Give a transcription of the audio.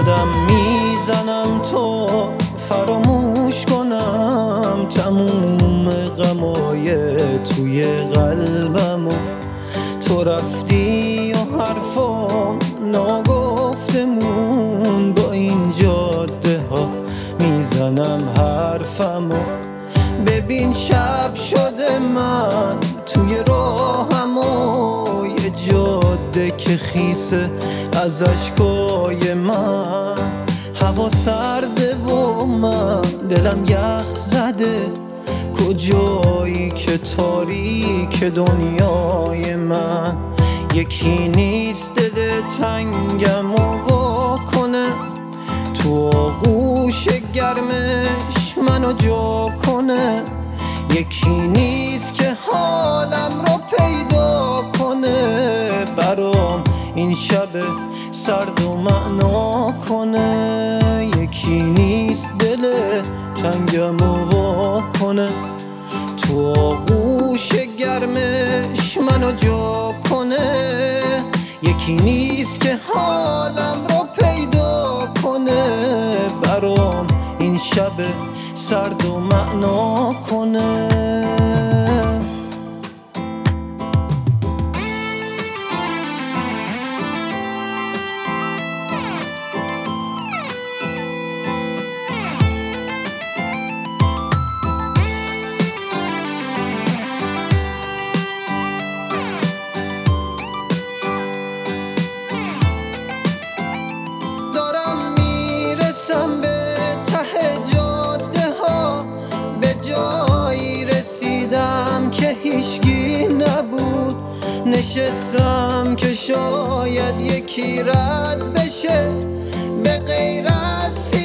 قدم میزنم تو فراموش کنم تموم غمای توی قلبمو. تو رفتی و حرفام ناگفتمون، با این جاده ها میزنم حرفمو. ببین شب شده من توی راهمو، یه جاده که خیسه از اشکای من. هوا سرده و من دلم یخ زده، کجایی که تاریک دنیای من. یکی نیست دل تنگم و وا کنه، تو آغوش گرمش منو جا کنه. یکی نیست که حالم رو پیدا کنه، برام این شب سرد و معنا کنه. یکی نیست دل تنگم و وا کنه، تو آغوش گرمش منو جا کنه. یکی نیست که حالم رو پیدا کنه، برام این شب سرد و معنا کنه. به ته جاده ها، به جایی رسیدم که هیچکی نبود. نشستم که شاید یکی رد بشه، به غیر از